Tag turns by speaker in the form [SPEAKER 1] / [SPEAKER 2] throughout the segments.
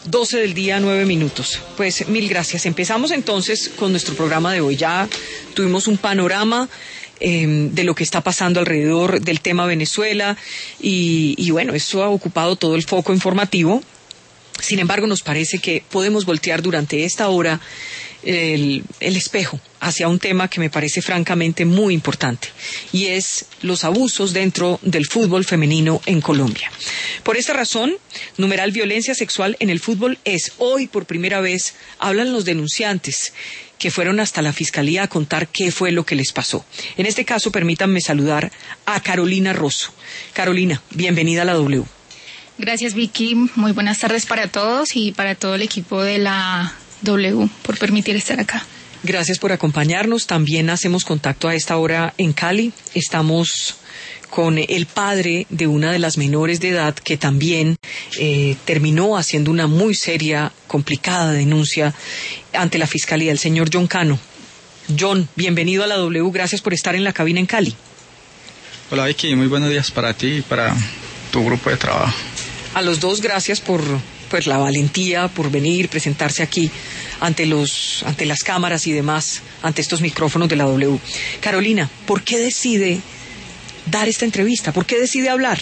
[SPEAKER 1] 12 del día, 9 minutos. Pues mil gracias. Empezamos entonces con nuestro programa de hoy. Ya tuvimos un panorama de lo que está pasando alrededor del tema Venezuela y bueno, eso ha ocupado todo el foco informativo. Sin embargo, nos parece que podemos voltear durante esta hora el espejo hacia un tema que me parece francamente muy importante, y es los abusos dentro del fútbol femenino en Colombia. Por esta razón, numeral violencia sexual en el fútbol es hoy por primera vez, hablan los denunciantes que fueron hasta la fiscalía a contar qué fue lo que les pasó. En este caso, permítanme saludar a Carolina Rosso. Carolina, bienvenida a la W.
[SPEAKER 2] Gracias, Vicky. Muy buenas tardes para todos y para todo el equipo de la W por permitir estar acá.
[SPEAKER 1] Gracias por acompañarnos. También hacemos contacto a esta hora en Cali. Estamos con el padre de una de las menores de edad que también terminó haciendo una muy seria, complicada denuncia ante la fiscalía, el señor John Cano. John, bienvenido a la W. Gracias por estar en la cabina en Cali.
[SPEAKER 3] Hola, Vicky. Muy buenos días para ti y para tu grupo de trabajo.
[SPEAKER 1] A los dos, gracias por la valentía, por venir, presentarse aquí ante las cámaras y demás, ante estos micrófonos de la W. Carolina, ¿por qué decide dar esta entrevista? ¿Por qué decide hablar?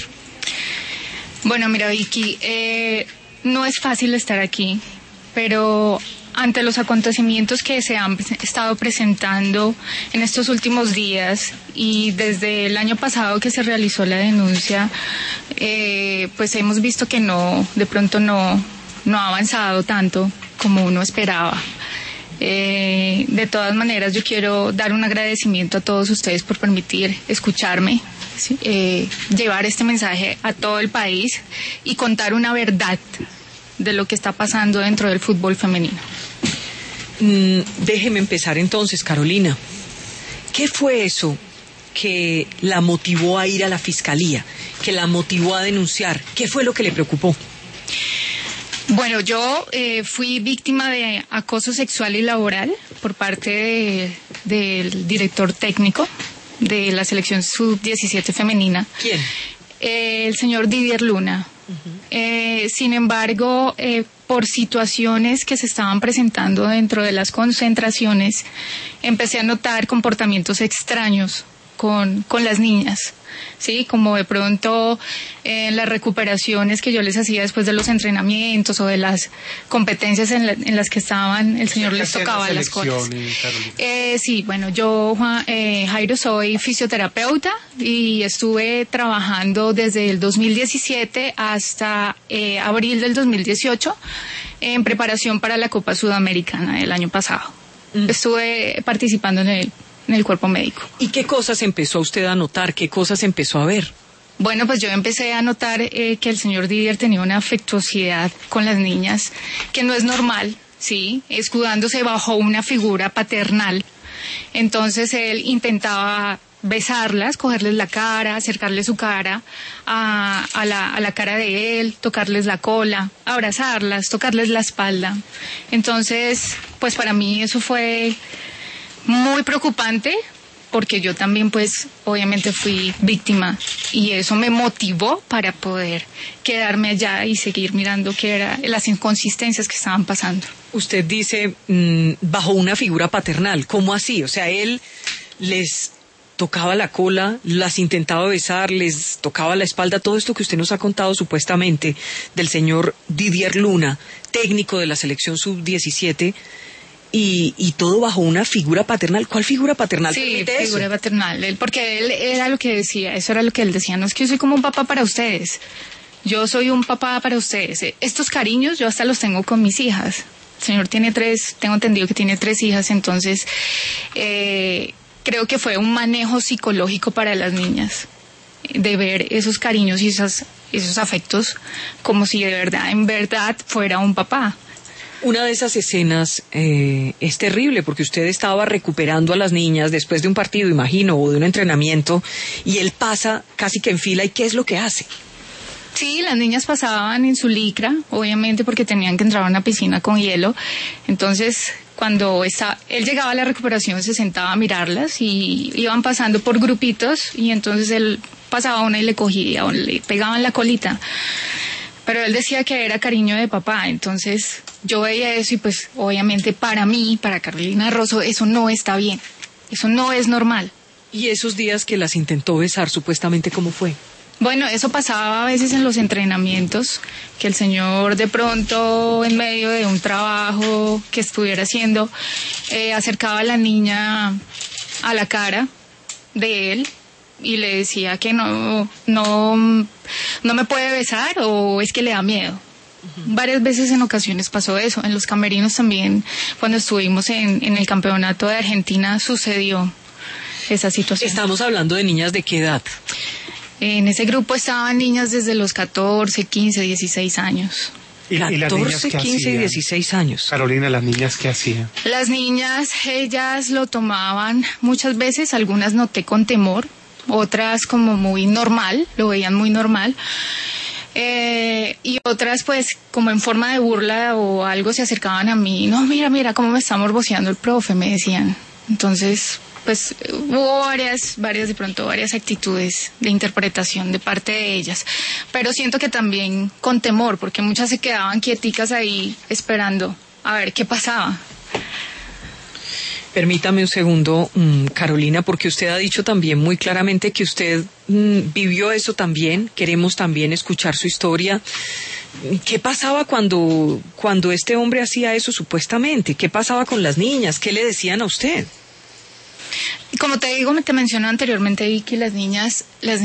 [SPEAKER 2] Bueno, mira, Vicky, no es fácil estar aquí, pero ante los acontecimientos que se han estado presentando en estos últimos días y desde el año pasado que se realizó la denuncia, pues hemos visto que de pronto no ha avanzado tanto como uno esperaba. De todas maneras, yo quiero dar un agradecimiento a todos ustedes por permitir escucharme, ¿sí? Llevar este mensaje a todo el país y contar una verdad de lo que está pasando dentro del fútbol femenino.
[SPEAKER 1] Déjeme empezar entonces, Carolina. ¿Qué fue eso que la motivó a ir a la fiscalía, que la motivó a denunciar? ¿Qué fue lo que le preocupó?
[SPEAKER 2] Bueno, yo fui víctima de acoso sexual y laboral por parte del director técnico de la selección sub-17 femenina.
[SPEAKER 1] ¿Quién?
[SPEAKER 2] El señor Didier Luna. Uh-huh. Sin embargo, por situaciones que se estaban presentando dentro de las concentraciones, empecé a notar comportamientos extraños con las niñas, ¿sí? Como de pronto las recuperaciones que yo les hacía después de los entrenamientos o de las competencias en las que estaban, el señor les tocaba las cosas. Sí, bueno, yo, Jairo, soy fisioterapeuta y estuve trabajando desde el 2017 hasta abril del 2018 en preparación para la Copa Sudamericana del año pasado. Estuve participando en el cuerpo médico.
[SPEAKER 1] ¿Y qué cosas empezó usted a notar? ¿Qué cosas empezó a ver?
[SPEAKER 2] Bueno, pues yo empecé a notar que el señor Didier tenía una afectuosidad con las niñas que no es normal, ¿sí? Escudándose bajo una figura paternal. Entonces él intentaba besarlas, cogerles la cara, acercarles su cara a la cara de él, tocarles la cola, abrazarlas, tocarles la espalda. Entonces, pues para mí eso fue muy preocupante, porque yo también, pues, obviamente fui víctima y eso me motivó para poder quedarme allá y seguir mirando qué eran las inconsistencias que estaban pasando.
[SPEAKER 1] Usted dice, bajo una figura paternal, ¿cómo así? O sea, él les tocaba la cola, las intentaba besar, les tocaba la espalda, todo esto que usted nos ha contado supuestamente del señor Didier Luna, técnico de la selección sub-17, y todo bajo una figura paternal. ¿Cuál figura paternal?
[SPEAKER 2] Sí, figura paternal. Porque él era lo que decía, eso era lo que él decía. No es que yo soy como un papá para ustedes. Yo soy un papá para ustedes. Estos cariños yo hasta los tengo con mis hijas. El señor tiene tengo entendido que tiene 3 hijas, entonces creo que fue un manejo psicológico para las niñas, de ver esos cariños y esos afectos como si de verdad, en verdad, fuera un papá.
[SPEAKER 1] Una de esas escenas es terrible porque usted estaba recuperando a las niñas después de un partido, imagino, o de un entrenamiento, y él pasa casi que en fila. ¿Y qué es lo que hace?
[SPEAKER 2] Sí, las niñas pasaban en su licra, obviamente porque tenían que entrar a una piscina con hielo. Entonces, cuando él llegaba a la recuperación, se sentaba a mirarlas y iban pasando por grupitos y entonces él pasaba una y le cogía o le pegaban la colita. Pero él decía que era cariño de papá, entonces yo veía eso y pues obviamente para mí, para Carolina Rosso, eso no está bien, eso no es normal.
[SPEAKER 1] ¿Y esos días que las intentó besar, supuestamente, cómo fue?
[SPEAKER 2] Bueno, eso pasaba a veces en los entrenamientos, que el señor de pronto en medio de un trabajo que estuviera haciendo, acercaba a la niña a la cara de él y le decía que no me puede besar o es que le da miedo. Varias veces en ocasiones pasó eso. En los camerinos también, cuando estuvimos en el campeonato de Argentina, sucedió esa situación.
[SPEAKER 1] Estamos hablando de niñas de qué edad.
[SPEAKER 2] En ese grupo estaban niñas desde los 14, 15, 16 años.
[SPEAKER 4] ¿Y las niñas
[SPEAKER 1] 14,
[SPEAKER 4] qué
[SPEAKER 1] 15 y
[SPEAKER 4] hacían?
[SPEAKER 1] 16 años.
[SPEAKER 4] Carolina, ¿las niñas qué hacían?
[SPEAKER 2] Las niñas, ellas lo tomaban muchas veces, algunas noté con temor, otras como muy normal, lo veían muy normal. Y otras pues como en forma de burla o algo se acercaban a mí. No, mira cómo me está morboseando el profe, me decían. Entonces, pues hubo varias actitudes de interpretación de parte de ellas, pero siento que también con temor, porque muchas se quedaban quieticas ahí esperando a ver qué pasaba.
[SPEAKER 1] Permítame un segundo, Carolina, porque usted ha dicho también muy claramente que usted vivió eso también. Queremos también escuchar su historia. ¿Qué pasaba cuando este hombre hacía eso supuestamente? ¿Qué pasaba con las niñas? ¿Qué le decían a usted?
[SPEAKER 2] Como te digo, te mencioné anteriormente, Vicky, las niñas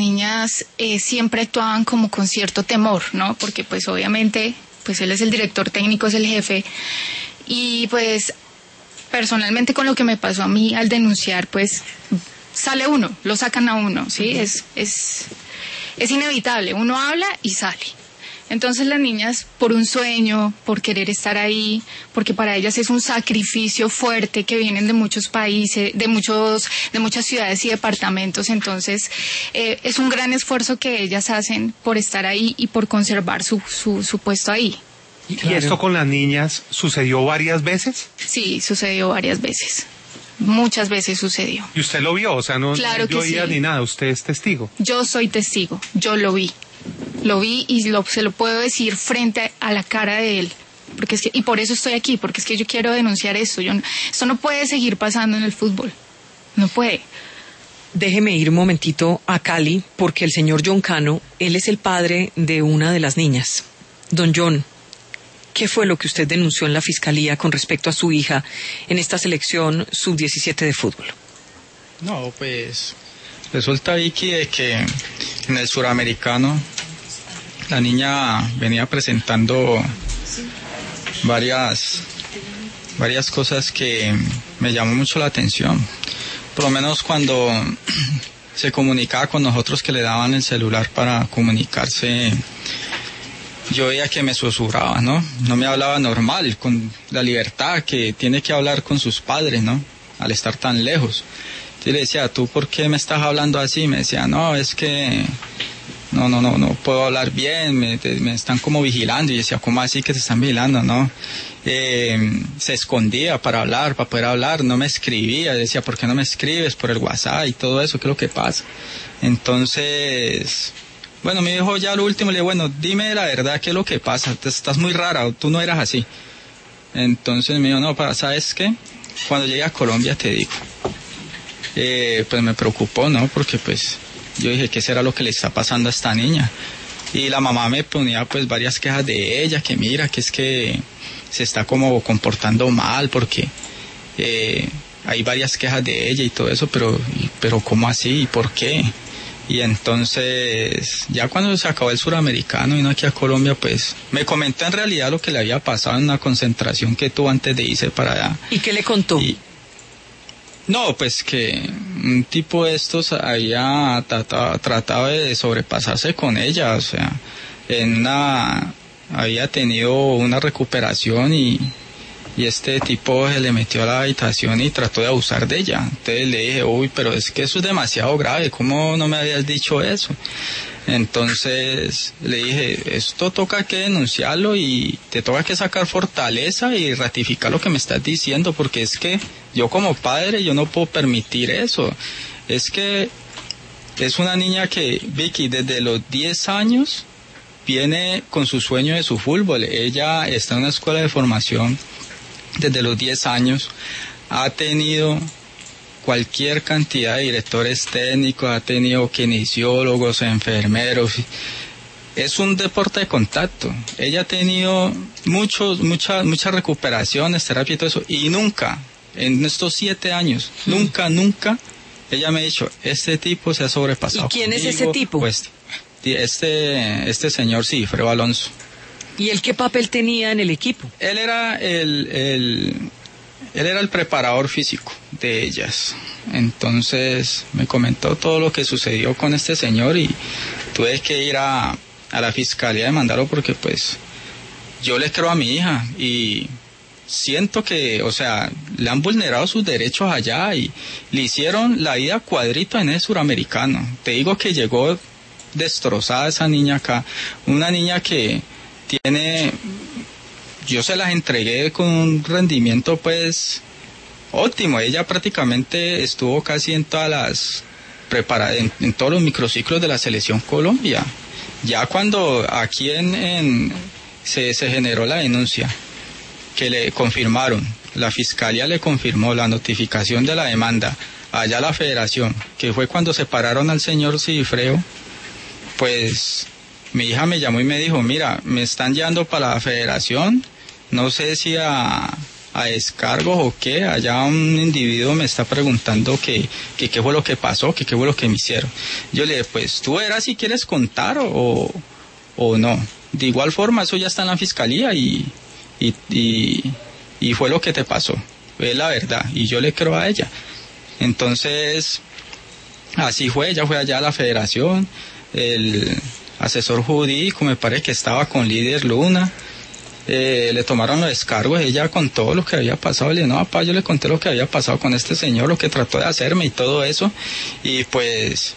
[SPEAKER 2] siempre actuaban como con cierto temor, ¿no? Porque pues obviamente, pues él es el director técnico, es el jefe, y pues personalmente con lo que me pasó a mí al denunciar, pues sale uno, lo sacan a uno, ¿sí? Es inevitable, uno habla y sale. Entonces las niñas, por un sueño, por querer estar ahí, porque para ellas es un sacrificio fuerte, que vienen de muchos países, de muchas ciudades y departamentos, entonces es un gran esfuerzo que ellas hacen por estar ahí y por conservar su puesto ahí.
[SPEAKER 4] ¿Y esto con las niñas sucedió varias veces?
[SPEAKER 2] Sí, sucedió varias veces. Muchas veces sucedió.
[SPEAKER 4] ¿Y usted lo vio? O sea, no
[SPEAKER 2] Claro que
[SPEAKER 4] oía
[SPEAKER 2] sí.
[SPEAKER 4] ni nada, usted es testigo.
[SPEAKER 2] Yo soy testigo, yo lo vi. Lo vi y se lo puedo decir frente a la cara de él. Porque y por eso estoy aquí, porque es que yo quiero denunciar esto. Esto no puede seguir pasando en el fútbol. No puede.
[SPEAKER 1] Déjeme ir un momentito a Cali, porque el señor John Cano, él es el padre de una de las niñas. Don John, ¿qué fue lo que usted denunció en la fiscalía con respecto a su hija en esta selección sub-17 de fútbol?
[SPEAKER 3] No, pues resulta, Vicky, de que en el suramericano la niña venía presentando varias cosas que me llamó mucho la atención. Por lo menos cuando se comunicaba con nosotros, que le daban el celular para comunicarse, yo veía que me susurraba, ¿no? No me hablaba normal, con la libertad que tiene que hablar con sus padres, ¿no? Al estar tan lejos. Entonces le decía, ¿tú por qué me estás hablando así? Me decía, no, es que no puedo hablar bien, me están como vigilando. Y yo decía, ¿cómo así que te están vigilando? No. Se escondía para hablar, para poder hablar, no me escribía. Decía, ¿por qué no me escribes por el WhatsApp y todo eso? ¿Qué es lo que pasa? Entonces, bueno, me dijo ya lo último, le dije, bueno, dime la verdad, ¿qué es lo que pasa? Estás muy rara, tú no eras así. Entonces me dijo, no, ¿sabes qué? Cuando llegue a Colombia te digo. Pues me preocupó, ¿no? Porque pues yo dije, ¿qué será lo que le está pasando a esta niña? Y la mamá me ponía pues varias quejas de ella, que mira, que es que se está como comportando mal, porque hay varias quejas de ella y todo eso, pero ¿cómo así? ¿Y por qué? Y entonces, ya cuando se acabó el suramericano y vino aquí a Colombia, pues me comentó en realidad lo que le había pasado en una concentración que tuvo antes de irse para allá.
[SPEAKER 1] ¿Y qué le contó?
[SPEAKER 3] No, pues que un tipo de estos había tratado de sobrepasarse con ella, o sea, había tenido una recuperación y este tipo se le metió a la habitación y trató de abusar de ella. Entonces le dije, uy, pero es que eso es demasiado grave, ¿cómo no me habías dicho eso? Entonces le dije, esto toca que denunciarlo y te toca que sacar fortaleza y ratificar lo que me estás diciendo, porque es que yo como padre yo no puedo permitir eso. Es que es una niña que, Vicky, desde los 10 años viene con su sueño de su fútbol. Ella está en una escuela de formación desde los 10 años, ha tenido cualquier cantidad de directores técnicos, ha tenido kinesiólogos, enfermeros. Es un deporte de contacto. Ella ha tenido muchas recuperaciones, terapia y todo eso, y nunca, en estos 7 años, nunca, ella me ha dicho, este tipo se ha sobrepasado.
[SPEAKER 1] ¿Y quién
[SPEAKER 3] conmigo,
[SPEAKER 1] es ese tipo?
[SPEAKER 3] Pues, este señor Sigifredo Alonso.
[SPEAKER 1] ¿Y él qué papel tenía en el equipo?
[SPEAKER 3] Él era él era el preparador físico de ellas. Entonces me comentó todo lo que sucedió con este señor y tuve que ir a la fiscalía a demandarlo porque pues yo le creo a mi hija y siento que, o sea, le han vulnerado sus derechos allá y le hicieron la vida cuadrito en el suramericano. Te digo que llegó destrozada esa niña acá, una niña que yo se las entregué con un rendimiento pues óptimo. Ella prácticamente estuvo casi en todas las en todos los microciclos de la selección Colombia. Ya cuando aquí se generó la denuncia que le confirmaron, la fiscalía le confirmó la notificación de la demanda allá a la federación, que fue cuando separaron al señor Sigifredo, pues mi hija me llamó y me dijo, mira, me están llevando para la federación, no sé si a descargos o qué, allá un individuo me está preguntando que qué fue lo que pasó, que qué fue lo que me hicieron. Yo le dije, pues tú verás si quieres contar o no. De igual forma, eso ya está en la fiscalía y fue lo que te pasó, es la verdad, y yo le creo a ella. Entonces, así fue, ella fue allá a la federación, el asesor jurídico me parece que estaba con Líder Luna, le tomaron los descargos, ella contó lo que había pasado, le dije, no papá, yo le conté lo que había pasado con este señor, lo que trató de hacerme y todo eso, y pues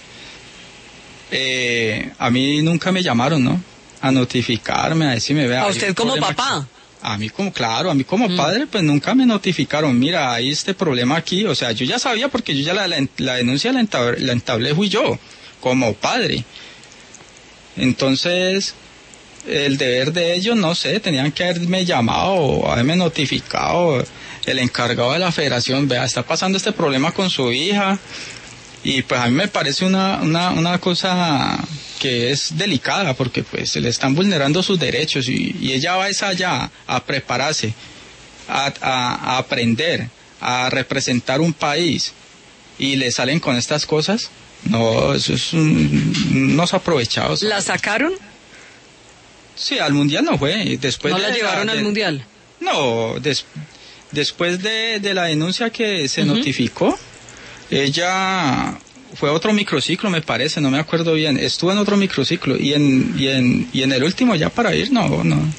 [SPEAKER 3] a mí nunca me llamaron, ¿no?, a notificarme, a decirme, vea,
[SPEAKER 1] ¿a usted como papá?
[SPEAKER 3] A mí como padre, pues nunca me notificaron, mira, hay este problema aquí, o sea, yo ya sabía porque yo ya la denuncia la entablé fui yo, como padre. Entonces, el deber de ellos, no sé, tenían que haberme llamado o haberme notificado, el encargado de la federación, vea, está pasando este problema con su hija, y pues a mí me parece una cosa que es delicada porque pues se le están vulnerando sus derechos y ella va allá a prepararse, a aprender, a representar un país y le salen con estas cosas. No, eso es unos aprovechados.
[SPEAKER 1] ¿La sacaron?
[SPEAKER 3] Sí, al mundial no fue. Después
[SPEAKER 1] ¿No la llevaron al mundial?
[SPEAKER 3] No, después de la denuncia que se notificó, ella fue a otro microciclo, me parece, no me acuerdo bien. Estuvo en otro microciclo y en el último ya para ir no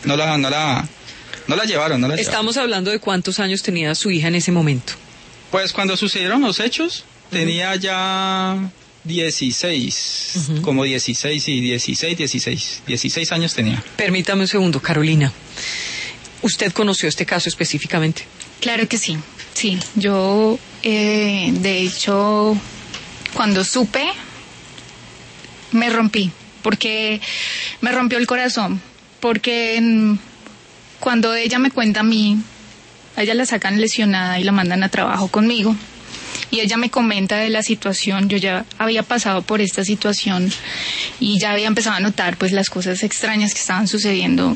[SPEAKER 3] la llevaron.
[SPEAKER 1] Estamos hablando de cuántos años tenía su hija en ese momento.
[SPEAKER 3] Pues cuando sucedieron los hechos tenía ya 16, como 16 y 16 años tenía.
[SPEAKER 1] Permítame un segundo, Carolina. ¿Usted conoció este caso específicamente?
[SPEAKER 2] Claro que sí. Sí, yo de hecho cuando supe me rompí, porque me rompió el corazón, porque cuando ella me cuenta a mí, a ella la sacan lesionada y la mandan a trabajo conmigo, y ella me comenta de la situación, yo ya había pasado por esta situación y ya había empezado a notar pues las cosas extrañas que estaban sucediendo.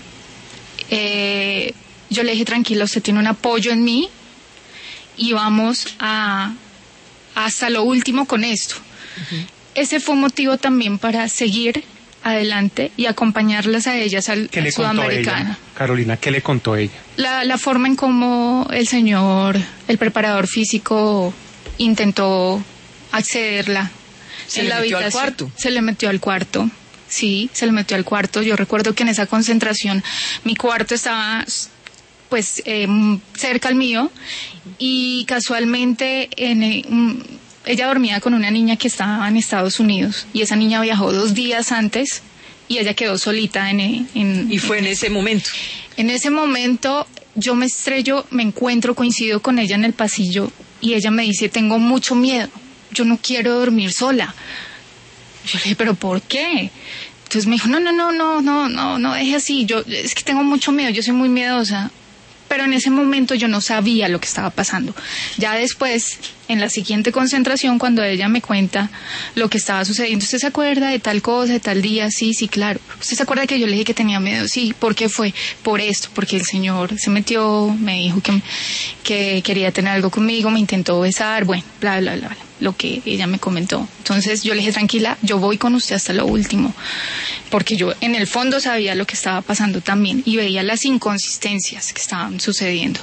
[SPEAKER 2] Yo le dije, tranquila, usted tiene un apoyo en mí y vamos hasta lo último con esto. Ese fue un motivo también para seguir adelante y acompañarlas a ellas al Sudamericana.
[SPEAKER 4] Carolina, ¿qué le contó ella?
[SPEAKER 2] La forma en cómo el preparador físico intentó accederla.
[SPEAKER 1] ¿Se le metió al cuarto?
[SPEAKER 2] Se le metió al cuarto, sí, se le metió al cuarto. Yo recuerdo que en esa concentración mi cuarto estaba pues cerca al mío y casualmente ella dormía con una niña que estaba en Estados Unidos y esa niña viajó 2 días antes y ella quedó solita
[SPEAKER 1] ¿Y fue en ese momento?
[SPEAKER 2] En ese momento yo me estrello, me encuentro, coincido con ella en el pasillo y ella me dice, tengo mucho miedo, yo no quiero dormir sola. Yo le dije, ¿pero por qué? Entonces me dijo, no, deje así, es que tengo mucho miedo, yo soy muy miedosa. Pero en ese momento yo no sabía lo que estaba pasando. Ya después, en la siguiente concentración, cuando ella me cuenta lo que estaba sucediendo, ¿usted se acuerda de tal cosa, de tal día? Sí, claro. ¿Usted se acuerda que yo le dije que tenía miedo? Sí, ¿por qué fue? Por esto, porque el señor se metió, me dijo que quería tener algo conmigo, me intentó besar, bueno, bla, bla, bla, bla, lo que ella me comentó. Entonces yo le dije, tranquila, yo voy con usted hasta lo último, porque yo en el fondo sabía lo que estaba pasando también y veía las inconsistencias que estaban sucediendo.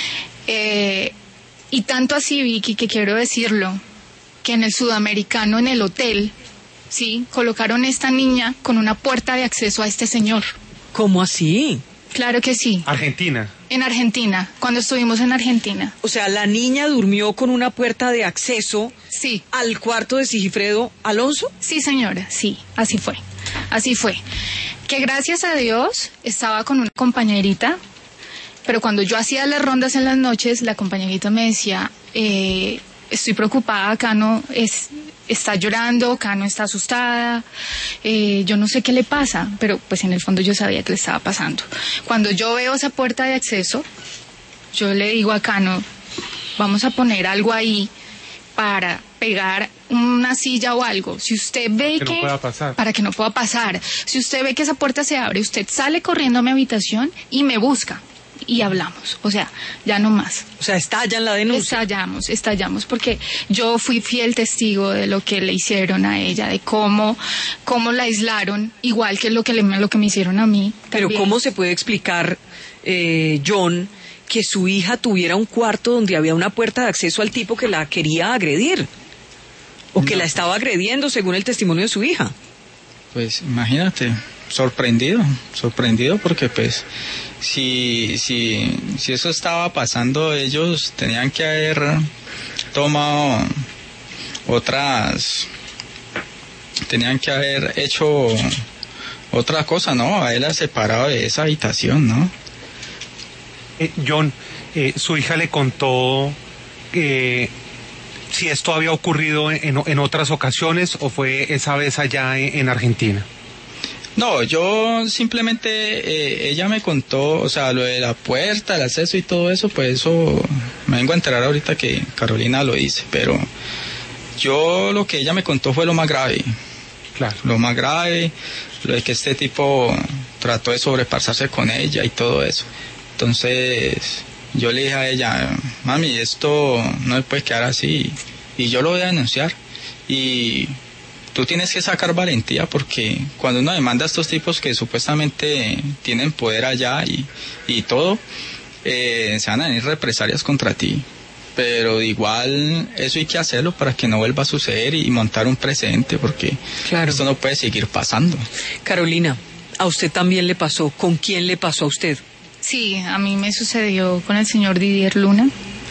[SPEAKER 2] Y tanto así, Vicky, que quiero decirlo, que en el Sudamericano, en el hotel, sí, colocaron esta niña con una puerta de acceso a este señor.
[SPEAKER 1] ¿Cómo así?
[SPEAKER 2] Claro que sí.
[SPEAKER 4] Argentina.
[SPEAKER 2] En Argentina, cuando estuvimos en Argentina.
[SPEAKER 1] O sea, la niña durmió con una puerta de acceso
[SPEAKER 2] Sí.
[SPEAKER 1] al cuarto de Sigifredo Alonso.
[SPEAKER 2] Sí, señora, sí, así fue. Así fue. Que gracias a Dios estaba con una compañerita, pero cuando yo hacía las rondas en las noches, la compañerita me decía, estoy preocupada, Cano está llorando, Cano está asustada, yo no sé qué le pasa, pero pues en el fondo yo sabía que le estaba pasando. Cuando yo veo esa puerta de acceso, yo le digo a Cano, vamos a poner algo ahí para pegar una silla o algo. Si usted ve
[SPEAKER 4] que no pueda pasar.
[SPEAKER 2] Para que no pueda pasar. Si usted ve que esa puerta se abre, usted sale corriendo a mi habitación y me busca. Y hablamos, o sea, ya no más.
[SPEAKER 1] O sea, estallan la denuncia.
[SPEAKER 2] Estallamos, porque yo fui fiel testigo de lo que le hicieron a ella, de cómo la aislaron, igual que lo que me hicieron a mí.
[SPEAKER 1] Pero
[SPEAKER 2] también.
[SPEAKER 1] ¿cómo se puede explicar, John, que su hija tuviera un cuarto donde había una puerta de acceso al tipo que la quería agredir? O que la estaba agrediendo, según el testimonio de su hija.
[SPEAKER 3] Pues imagínate, sorprendido porque pues si eso estaba pasando, ellos tenían que haber tomado tenían que haber hecho otra cosa, ¿no? Haberla separado de esa habitación, ¿no?
[SPEAKER 4] John, su hija le contó si esto había ocurrido en otras ocasiones o fue esa vez allá en Argentina.
[SPEAKER 3] No, yo simplemente, ella me contó, o sea, lo de la puerta, el acceso y todo eso, pues eso me vengo a enterar ahorita que Carolina lo dice, pero yo lo que ella me contó fue lo más grave.
[SPEAKER 4] Claro.
[SPEAKER 3] Lo más grave, lo de que este tipo trató de sobrepasarse con ella y todo eso. Entonces, yo le dije a ella, mami, esto no se puede quedar así, y yo lo voy a denunciar, y tú tienes que sacar valentía, porque cuando uno demanda a estos tipos que supuestamente tienen poder allá y todo, se van a venir represalias contra ti. Pero igual eso hay que hacerlo para que no vuelva a suceder y montar un precedente, porque
[SPEAKER 1] Claro.
[SPEAKER 3] esto no puede seguir pasando.
[SPEAKER 1] Carolina, ¿a usted también le pasó? ¿Con quién le pasó a usted?
[SPEAKER 2] Sí, a mí me sucedió con el señor Didier Luna.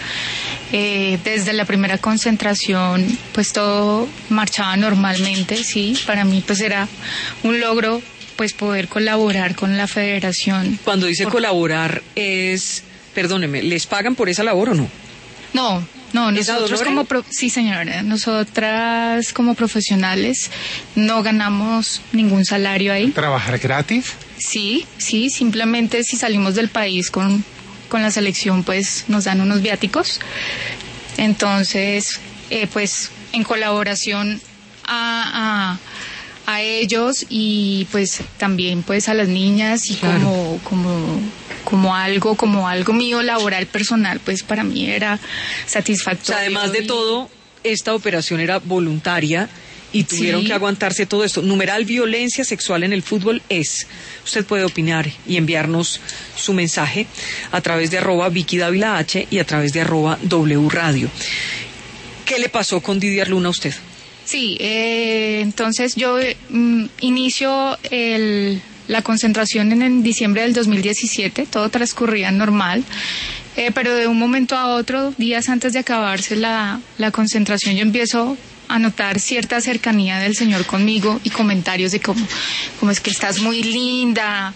[SPEAKER 2] Desde la primera concentración, pues todo marchaba normalmente, sí. Para mí, pues era un logro, pues poder colaborar con la federación.
[SPEAKER 1] Cuando dice colaborar es, perdóneme, ¿les pagan por esa labor o no?
[SPEAKER 2] No,
[SPEAKER 1] ¿Es
[SPEAKER 2] nosotros
[SPEAKER 1] adorable?
[SPEAKER 2] sí, señora, nosotras como profesionales no ganamos ningún salario ahí.
[SPEAKER 4] ¿Trabajar gratis?
[SPEAKER 2] Sí, simplemente si salimos del país con la selección, pues nos dan unos viáticos. Entonces, pues en colaboración a ellos y pues también pues a las niñas y
[SPEAKER 1] Claro.
[SPEAKER 2] como algo mío laboral personal, pues para mí era
[SPEAKER 1] O
[SPEAKER 2] satisfactorio.
[SPEAKER 1] sea, además de todo, esta operación era voluntaria y tuvieron
[SPEAKER 2] Sí.
[SPEAKER 1] que aguantarse todo esto. Numeral violencia sexual en el fútbol es. Usted puede opinar y enviarnos su mensaje a través de @VickyDavilaH y a través de @W Radio. ¿Qué le pasó con Didier Luna a usted?
[SPEAKER 2] Sí, entonces yo inicio la concentración en diciembre del 2017, todo transcurría normal, pero de un momento a otro, días antes de acabarse la concentración, yo empiezo a notar cierta cercanía del señor conmigo y comentarios de cómo es que estás muy linda,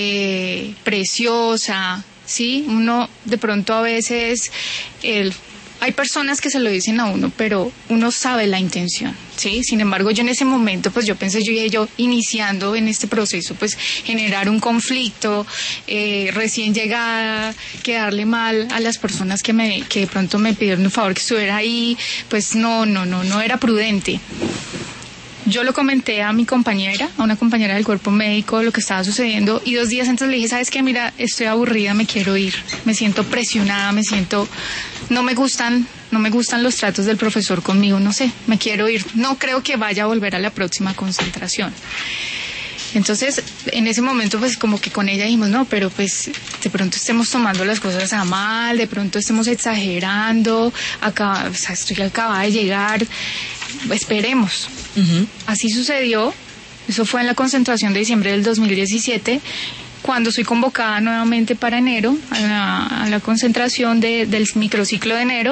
[SPEAKER 2] preciosa, ¿sí? Uno de pronto a veces hay personas que se lo dicen a uno, pero uno sabe la intención, ¿sí? Sin embargo, yo en ese momento, pues yo pensé, yo iniciando en este proceso, pues generar un conflicto, recién llegada, quedarle mal a las personas que de pronto me pidieron un favor que estuviera ahí, pues no era prudente. Yo lo comenté a mi compañera, a una compañera del cuerpo médico, lo que estaba sucediendo, y 2 días antes le dije, ¿sabes qué? Mira, estoy aburrida, me quiero ir, me siento presionada, no me gustan los tratos del profesor conmigo, no sé, me quiero ir, no creo que vaya a volver a la próxima concentración. Entonces, en ese momento, pues como que con ella dijimos, no, pero pues de pronto estemos tomando las cosas a mal, de pronto estemos exagerando, estoy acabada de llegar, esperemos. Uh-huh. Así sucedió, eso fue en la concentración de diciembre del 2017, cuando soy convocada nuevamente para enero, a la concentración del microciclo de enero,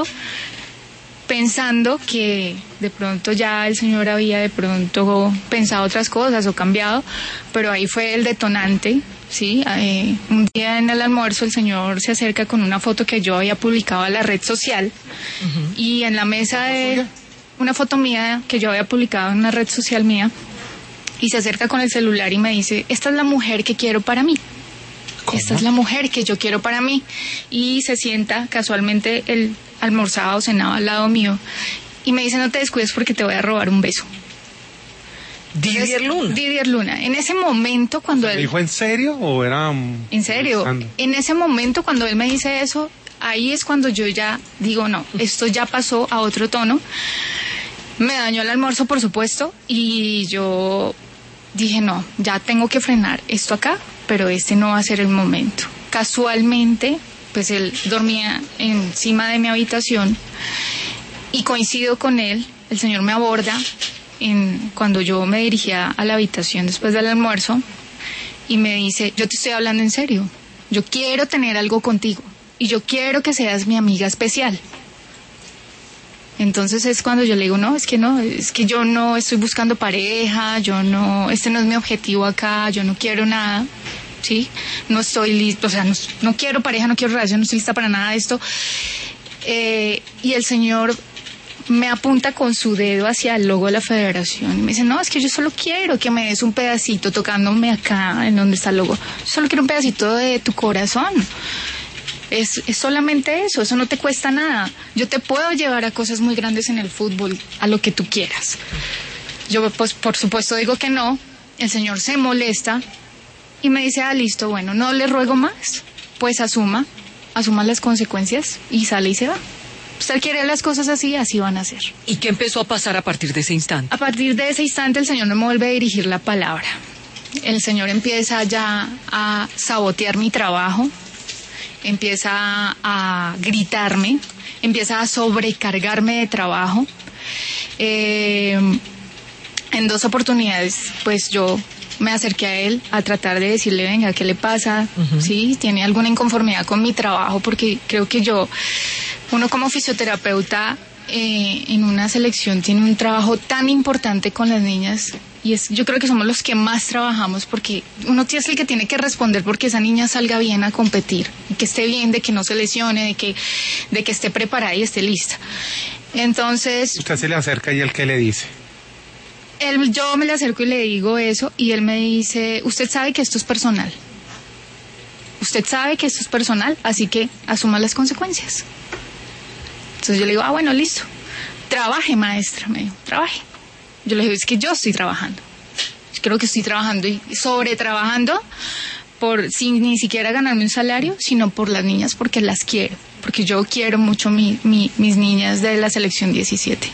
[SPEAKER 2] pensando que de pronto ya el señor había de pronto pensado otras cosas o cambiado, pero ahí fue el detonante, ¿sí? Un día en el almuerzo el señor se acerca con una foto que yo había publicado a la red social, uh-huh. Y en la mesa de una foto mía que yo había publicado en una red social mía, y se acerca con el celular y me dice, esta es la mujer que quiero para mí. ¿Cómo? Esta es la mujer que yo quiero para mí. Y se sienta, casualmente él almorzaba o cenaba al lado mío, y me dice, no te descuides porque te voy a robar un beso.
[SPEAKER 1] Didier Luna.
[SPEAKER 2] Didier Luna. En ese momento cuando él...
[SPEAKER 4] ¿Lo dijo en serio o era...?
[SPEAKER 2] En serio. En ese momento cuando él me dice eso, ahí es cuando yo ya digo, no, esto ya pasó a otro tono. Me dañó el almuerzo, por supuesto, y yo dije, no, ya tengo que frenar esto acá, pero este no va a ser el momento. Casualmente, pues él dormía encima de mi habitación y coincido con él, el señor me aborda cuando yo me dirigía a la habitación después del almuerzo y me dice, yo te estoy hablando en serio, yo quiero tener algo contigo y yo quiero que seas mi amiga especial. Entonces es cuando yo le digo, no, es que yo no estoy buscando pareja, este no es mi objetivo acá, yo no quiero nada, ¿sí? No estoy listo, o sea, no quiero pareja, no quiero relación, no estoy lista para nada de esto. Y el señor me apunta con su dedo hacia el logo de la federación y me dice, no, es que yo solo quiero que me des un pedacito tocándome acá en donde está el logo, solo quiero un pedacito de tu corazón. Es solamente eso no te cuesta nada. Yo te puedo llevar a cosas muy grandes en el fútbol, a lo que tú quieras. Yo, pues, por supuesto digo que no. El señor se molesta y me dice, listo, bueno, no le ruego más. Pues asuma las consecuencias y sale y se va. Usted quiere las cosas así van a ser.
[SPEAKER 1] ¿Y qué empezó a pasar a partir de ese instante? A
[SPEAKER 2] partir de ese instante el señor no me vuelve a dirigir la palabra. El señor empieza ya a sabotear mi trabajo. Empieza a gritarme, empieza a sobrecargarme de trabajo. En 2 oportunidades, pues yo me acerqué a él a tratar de decirle, venga, ¿qué le pasa? Uh-huh. ¿Sí? ¿Tiene alguna inconformidad con mi trabajo? Porque creo que uno como fisioterapeuta en una selección tiene un trabajo tan importante con las niñas. Y yo creo que somos los que más trabajamos porque uno es el que tiene que responder porque esa niña salga bien a competir, y que esté bien, de que no se lesione, de que esté preparada y esté lista. Entonces...
[SPEAKER 4] ¿Usted se le acerca y él qué le dice?
[SPEAKER 2] Yo me le acerco y le digo eso y él me dice, usted sabe que esto es personal. Usted sabe que esto es personal, así que asuma las consecuencias. Entonces yo le digo, bueno, listo. Trabaje, maestra, me dijo, trabaje. Yo le digo, es que yo estoy trabajando. Yo creo que estoy trabajando y sobretrabajando sin ni siquiera ganarme un salario, sino por las niñas, porque las quiero. Porque yo quiero mucho mis niñas de la selección 17.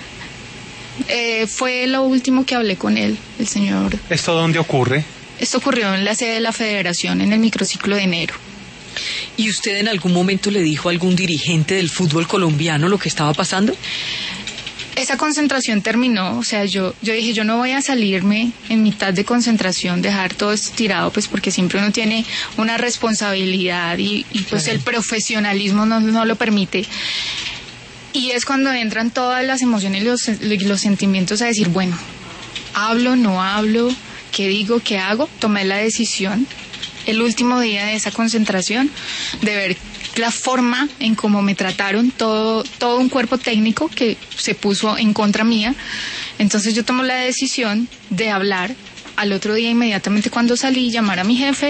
[SPEAKER 2] Fue lo último que hablé con él, el señor.
[SPEAKER 4] ¿Esto dónde ocurre?
[SPEAKER 2] Esto ocurrió en la sede de la federación, en el microciclo de enero.
[SPEAKER 1] ¿Y usted en algún momento le dijo a algún dirigente del fútbol colombiano lo que estaba pasando?
[SPEAKER 2] Esa concentración terminó, o sea, yo dije, yo no voy a salirme en mitad de concentración, dejar todo estirado, pues porque siempre uno tiene una responsabilidad y pues el profesionalismo no lo permite. Y es cuando entran todas las emociones y los sentimientos a decir, bueno, hablo, no hablo, ¿qué digo, qué hago? Tomé la decisión, el último día de esa concentración, de ver la forma en cómo me trataron, todo un cuerpo técnico que se puso en contra mía. Entonces yo tomo la decisión de hablar al otro día, inmediatamente cuando salí, llamar a mi jefe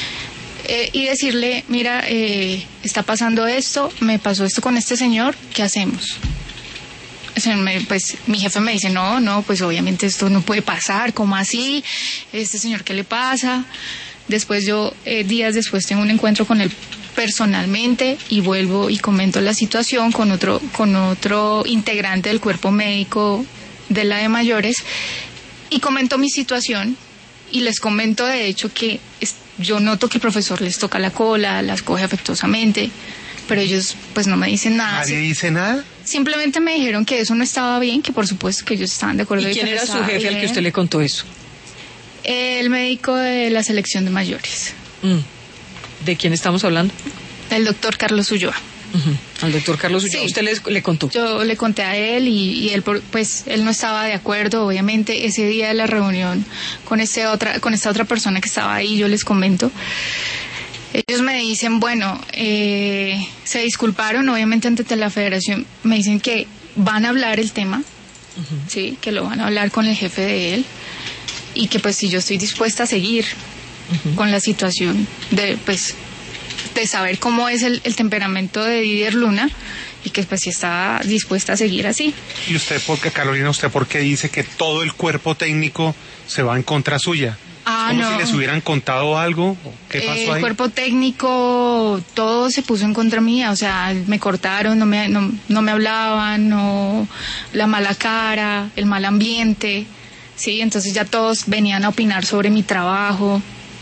[SPEAKER 2] y decirle, mira, está pasando esto, me pasó esto con este señor, ¿qué hacemos? Pues mi jefe me dice, no, pues obviamente esto no puede pasar, ¿cómo así? Este señor, ¿qué le pasa? Después yo, días después, tengo un encuentro con él personalmente y vuelvo y comento la situación con otro integrante del cuerpo médico de la de mayores, y comento mi situación y les comento de hecho que yo noto que el profesor les toca la cola, las coge afectuosamente, pero ellos pues no me dicen nada.
[SPEAKER 4] ¿Nadie dice nada?
[SPEAKER 2] Simplemente me dijeron que eso no estaba bien, que por supuesto que ellos estaban de acuerdo.
[SPEAKER 1] ¿Y quién era su jefe al que usted le contó eso?
[SPEAKER 2] El médico de la selección de mayores.
[SPEAKER 1] ¿De quién estamos hablando?
[SPEAKER 2] El doctor Carlos Ulloa.
[SPEAKER 1] Al doctor Carlos Ulloa, sí. ¿Usted le contó?
[SPEAKER 2] Yo le conté a él y él, pues, él no estaba de acuerdo. Obviamente, ese día de la reunión con esta otra persona que estaba ahí, yo les comento. Ellos me dicen, bueno, se disculparon, obviamente, ante la federación. Me dicen que van a hablar el tema, sí, que lo van a hablar con el jefe de él y que, pues, si yo estoy dispuesta a seguir con la situación de saber cómo es el temperamento de Didier Luna y que pues si está dispuesta a seguir así.
[SPEAKER 4] ¿Y usted, Carolina, por qué dice que todo el cuerpo técnico se va en contra suya? ¿Como si les hubieran contado algo? ¿Qué pasó ahí?
[SPEAKER 2] El cuerpo técnico, todo se puso en contra mía, o sea, me cortaron, no me hablaban, la mala cara, el mal ambiente, sí, entonces ya todos venían a opinar sobre mi trabajo.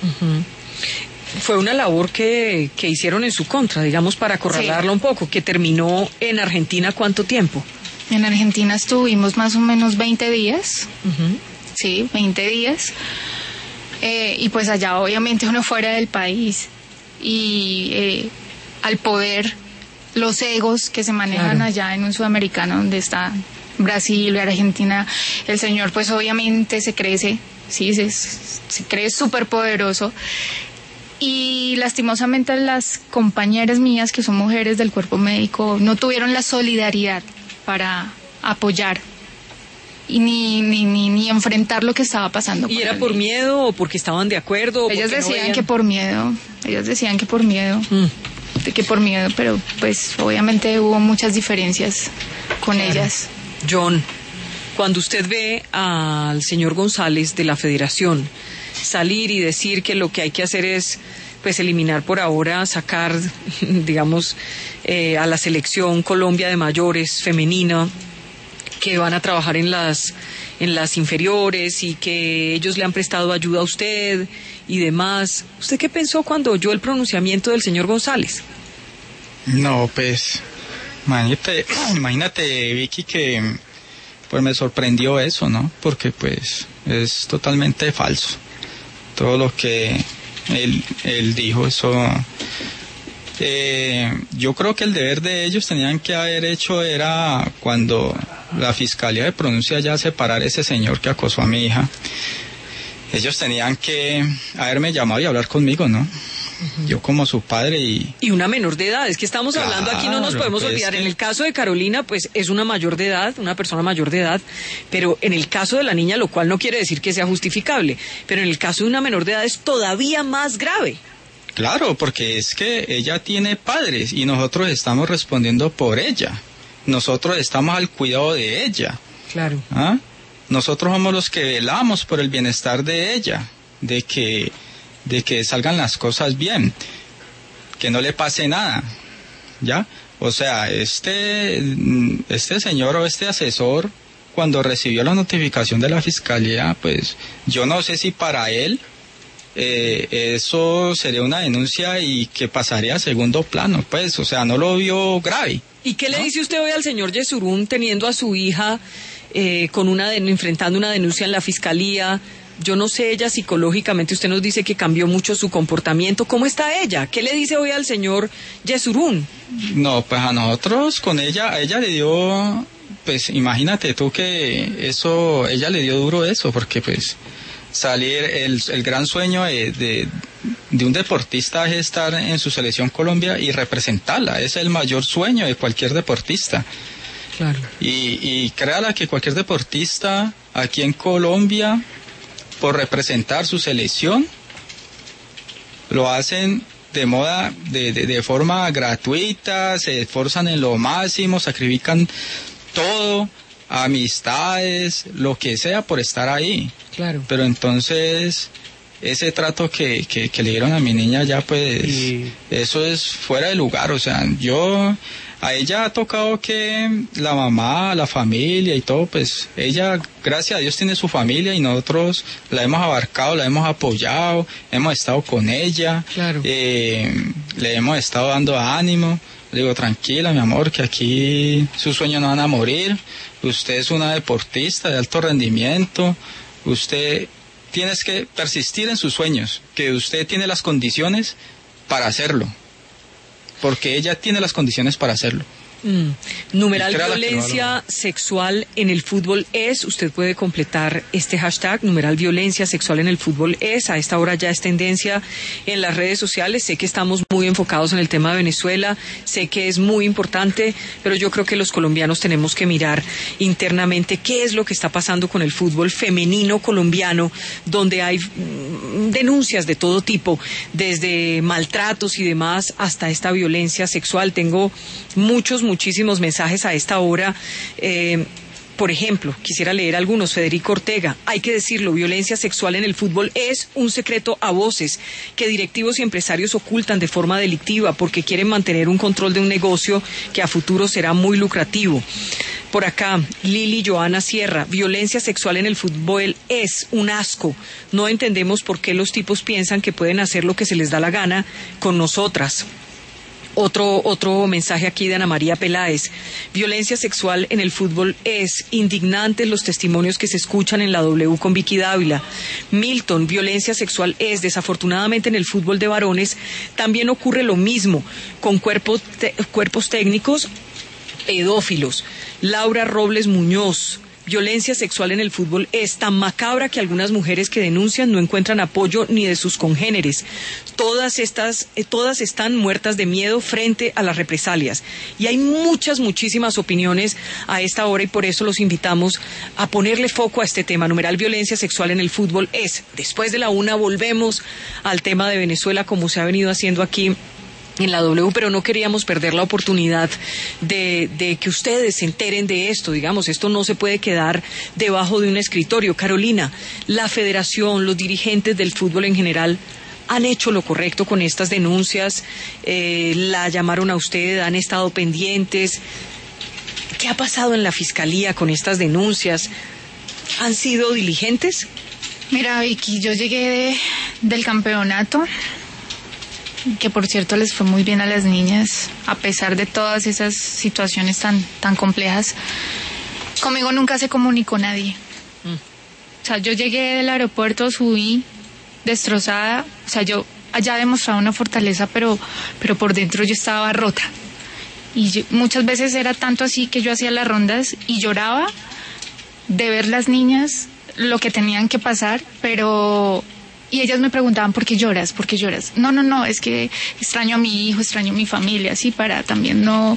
[SPEAKER 1] Fue una labor que hicieron en su contra, digamos, para acorralarla un poco, que terminó en Argentina, ¿cuánto tiempo?
[SPEAKER 2] En Argentina estuvimos más o menos 20 días, sí, 20 días, y pues allá obviamente uno fuera del país, y al poder, los egos que se manejan allá en un sudamericano donde está Brasil, Argentina, el señor pues obviamente se crece, sí, se cree súper poderoso. Y lastimosamente las compañeras mías, que son mujeres del cuerpo médico, no tuvieron la solidaridad para apoyar y ni enfrentar lo que estaba pasando.
[SPEAKER 1] ¿Y era por miedo o porque estaban de acuerdo?
[SPEAKER 2] Ellas decían que por miedo, pero pues obviamente hubo muchas diferencias con ellas.
[SPEAKER 1] John, cuando usted ve al señor González de la Federación salir y decir que lo que hay que hacer es pues eliminar por ahora, sacar digamos a la selección Colombia de mayores femenina, que van a trabajar en las inferiores y que ellos le han prestado ayuda a usted y demás, ¿usted qué pensó cuando oyó el pronunciamiento del señor González?
[SPEAKER 3] No, pues imagínate Vicky, que pues me sorprendió eso, ¿no? Porque pues es totalmente falso todo lo que él dijo. Eso yo creo que el deber de ellos tenían que haber hecho era, cuando la fiscalía de pronuncia ya separar a ese señor que acosó a mi hija, ellos tenían que haberme llamado y hablar conmigo, ¿no? Yo como su padre y
[SPEAKER 1] una menor de edad, es que estamos hablando aquí, no nos podemos olvidar, en el caso de Carolina pues es una mayor de edad, una persona mayor de edad, pero en el caso de la niña, lo cual no quiere decir que sea justificable, pero en el caso de una menor de edad es todavía más grave.
[SPEAKER 3] Claro, porque es que ella tiene padres y nosotros estamos respondiendo por ella, nosotros estamos al cuidado de ella.
[SPEAKER 1] Claro.
[SPEAKER 3] ¿Ah? Nosotros somos los que velamos por el bienestar de ella, de que salgan las cosas bien, que no le pase nada, ¿ya? O sea, este señor o este asesor, cuando recibió la notificación de la fiscalía, pues yo no sé si para él eso sería una denuncia y que pasaría a segundo plano, pues, o sea, no lo vio grave.
[SPEAKER 1] ¿Y qué le dice usted hoy al señor Yesurún, teniendo a su hija enfrentando una denuncia en la fiscalía? Yo no sé, ella psicológicamente, usted nos dice que cambió mucho su comportamiento. ¿Cómo está ella? ¿Qué le dice hoy al señor Yesurún?
[SPEAKER 3] No, pues a nosotros con ella le dio, pues imagínate tú que ella le dio duro eso, porque pues salir, el gran sueño de de un deportista es estar en su selección Colombia y representarla. Es el mayor sueño de cualquier deportista.
[SPEAKER 1] Claro.
[SPEAKER 3] Y créala que cualquier deportista aquí en Colombia, por representar su selección, lo hacen de forma gratuita, se esfuerzan en lo máximo, sacrifican todo, amistades, lo que sea por estar ahí.
[SPEAKER 1] Claro.
[SPEAKER 3] Pero entonces ese trato que le dieron a mi niña ya pues eso es fuera de lugar. O sea, a ella ha tocado que la mamá, la familia y todo, pues ella, gracias a Dios, tiene su familia y nosotros la hemos abarcado, la hemos apoyado, hemos estado con ella.
[SPEAKER 1] Claro.
[SPEAKER 3] Le hemos estado dando ánimo. Le digo, tranquila, mi amor, que aquí sus sueños no van a morir. Usted es una deportista de alto rendimiento. Usted tiene que persistir en sus sueños, que usted tiene las condiciones para hacerlo. Porque ella tiene las condiciones para hacerlo.
[SPEAKER 1] Numeral violencia sexual en el fútbol es, usted puede completar este hashtag, numeral violencia sexual en el fútbol es, a esta hora ya es tendencia en las redes sociales. Sé que estamos muy enfocados en el tema de Venezuela, sé que es muy importante, pero yo creo que los colombianos tenemos que mirar internamente qué es lo que está pasando con el fútbol femenino colombiano, donde hay denuncias de todo tipo, desde maltratos y demás hasta esta violencia sexual. Tengo muchísimos mensajes a esta hora. Por ejemplo, quisiera leer algunos. Federico Ortega, hay que decirlo, violencia sexual en el fútbol es un secreto a voces que directivos y empresarios ocultan de forma delictiva porque quieren mantener un control de un negocio que a futuro será muy lucrativo. Por acá, Lili Joana Sierra, violencia sexual en el fútbol es un asco. No entendemos por qué los tipos piensan que pueden hacer lo que se les da la gana con nosotras. Otro mensaje aquí de Ana María Peláez. Violencia sexual en el fútbol es indignantes los testimonios que se escuchan en la W con Vicky Dávila. Milton, violencia sexual es, desafortunadamente en el fútbol de varones también ocurre lo mismo, con cuerpos técnicos pedófilos. Laura Robles Muñoz, violencia sexual en el fútbol es tan macabra que algunas mujeres que denuncian no encuentran apoyo ni de sus congéneres. Todas están muertas de miedo frente a las represalias. Y hay muchísimas opiniones a esta hora y por eso los invitamos a ponerle foco a este tema. Numeral violencia sexual en el fútbol es. Después de la una volvemos al tema de Venezuela como se ha venido haciendo aquí en la W, pero no queríamos perder la oportunidad de que ustedes se enteren de esto. Digamos, esto no se puede quedar debajo de un escritorio. Carolina, la federación, los dirigentes del fútbol en general han hecho lo correcto con estas denuncias, la llamaron a usted, han estado pendientes. ¿Qué ha pasado en la fiscalía con estas denuncias? ¿Han sido diligentes?
[SPEAKER 2] Mira, Vicky, yo llegué del campeonato, que por cierto les fue muy bien a las niñas, a pesar de todas esas situaciones tan complejas. Conmigo nunca se comunicó nadie. O sea, yo llegué del aeropuerto, subí destrozada. O sea, yo allá demostraba una fortaleza, pero por dentro yo estaba rota. Y muchas veces era tanto así que yo hacía las rondas y lloraba de ver las niñas lo que tenían que pasar, y ellas me preguntaban, ¿por qué lloras? ¿Por qué lloras? No, es que extraño a mi hijo, extraño a mi familia, así para también no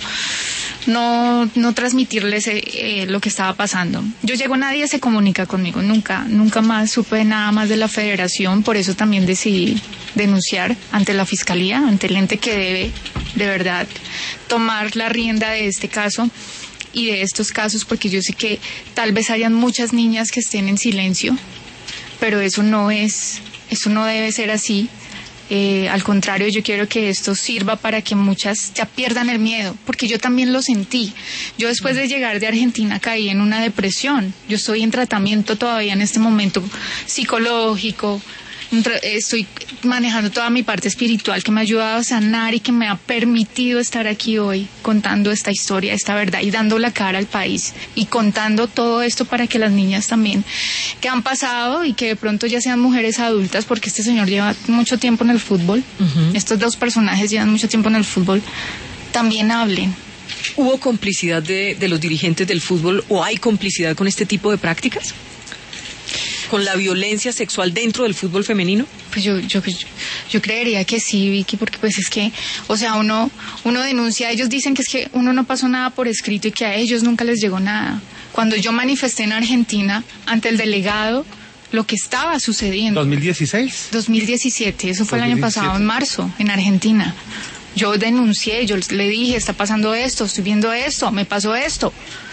[SPEAKER 2] transmitirles lo que estaba pasando. Yo llego, nadie se comunica conmigo, nunca más supe nada más de la federación, por eso también decidí denunciar ante la fiscalía, ante el ente que debe de verdad tomar la rienda de este caso y de estos casos, porque yo sé que tal vez hayan muchas niñas que estén en silencio, pero eso no debe ser así. Al contrario, yo quiero que esto sirva para que muchas ya pierdan el miedo, porque yo también lo sentí. Yo después de llegar de Argentina caí en una depresión. Yo estoy en tratamiento todavía en este momento psicológico. Estoy manejando toda mi parte espiritual que me ha ayudado a sanar y que me ha permitido estar aquí hoy contando esta historia, esta verdad y dando la cara al país y contando todo esto para que las niñas también que han pasado y que de pronto ya sean mujeres adultas, porque este señor lleva mucho tiempo en el fútbol, estos dos personajes llevan mucho tiempo en el fútbol, también hablen.
[SPEAKER 1] ¿Hubo complicidad de los dirigentes del fútbol o hay complicidad con este tipo de prácticas? ¿Con la violencia sexual dentro del fútbol femenino?
[SPEAKER 2] Pues yo Yo creería que sí, Vicky, porque pues es que, o sea, uno denuncia, ellos dicen que es que uno no pasó nada por escrito y que a ellos nunca les llegó nada. Cuando yo manifesté en Argentina ante el delegado lo que estaba sucediendo.
[SPEAKER 4] ¿2016?
[SPEAKER 2] 2017, eso fue 2017. El año pasado, en marzo, en Argentina. Yo denuncié, yo le dije, está pasando esto, estoy viendo esto, me pasó esto.